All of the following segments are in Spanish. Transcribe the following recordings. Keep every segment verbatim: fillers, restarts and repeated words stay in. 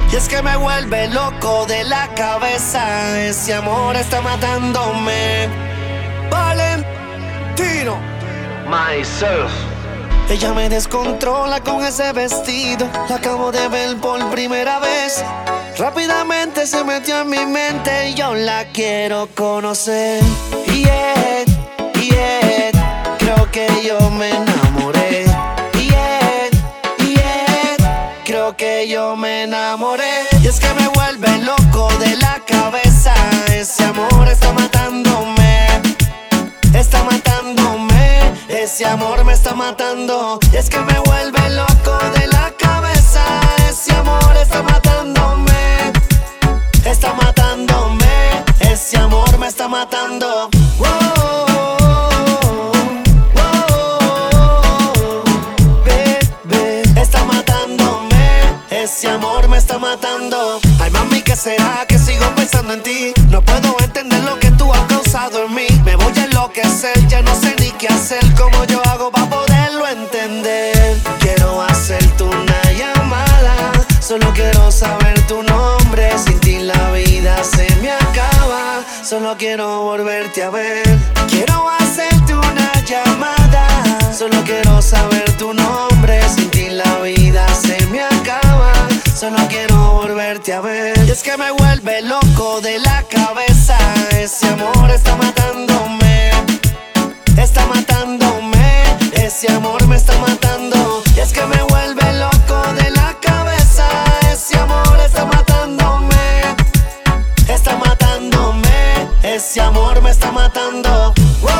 Y es que me vuelve loco de la cabeza. Ese amor está matándome. Valentino Myself. Ella me descontrola con ese vestido. La acabo de ver por primera vez. Rápidamente se metió en mi mente y yo la quiero conocer. Yeah, yeah, creo que yo me enamoré. Yeah, yeah, creo que yo me enamoré. Y es que me vuelve loco de la cabeza. Ese amor está matándome. Está matándome. Ese amor me está matando. Y es que me vuelve loco de la cabeza. Ese amor está matándome. Está matándome. Ese amor me está matando. Wow, wow, bebé. Está matándome. Ese amor me está matando. Ay, mami, ¿qué será? Que sigo pensando en ti. No puedo entender lo que tú has causado en mí. Me voy a enloquecer, ya no sé ni qué hacer. ¿Cómo yo hago para poderlo entender? Quiero hacerte una llamada. Solo quiero saber tu nombre. Sin ti la vida se me acaba. Solo quiero volverte a ver. Quiero hacerte una llamada. Solo quiero saber tu nombre. Sin ti la vida se me acaba. Solo quiero volverte a ver. Y es que me vuelve loco de la cabeza. Ese amor está matándome. Está matándome. Ese amor me está matando. Y es que me vuelve loco de la cabeza. Ese amor está matándome. Está matándome. Ese amor me está matando. Wow,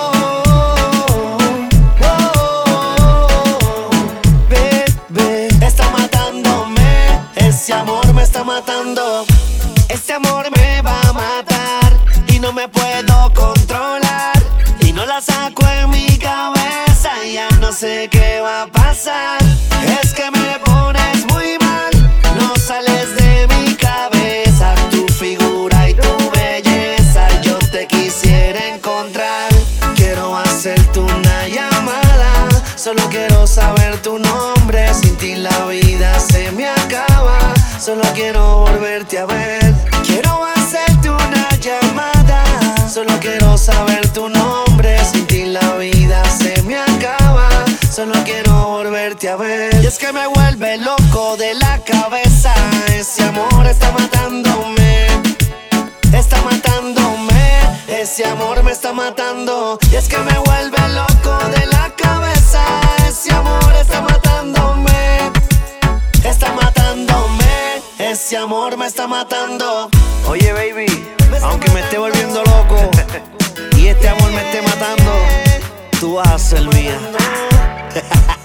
wow, bebé. Está matándome. Ese amor me está matando. Este amor me va a matar y no me puedo controlar. Y no la saco en mi cabeza, ya no sé qué va a pasar. Es que me pones muy mal, no sales de mi cabeza. Tu figura y tu belleza, yo te quisiera encontrar. Quiero hacerte una llamada, solo quiero saber tu nombre. Sin ti la vida se me acaba, solo quiero volverte a ver. Quiero hacerte una llamada, solo quiero saber tu nombre. Sin ti la vida se me acaba, solo quiero volverte a ver. Y es que me vuelve loco de la cabeza. Ese amor está matándome. Está matándome. Ese amor me está matando. Y es que me vuelve loco de la cabeza. Ese amor está matándome. Está matándome. Ese amor me está matando. Oye, baby, aunque me esté volviendo loco y este amor me esté matando, tú vas a ser mía.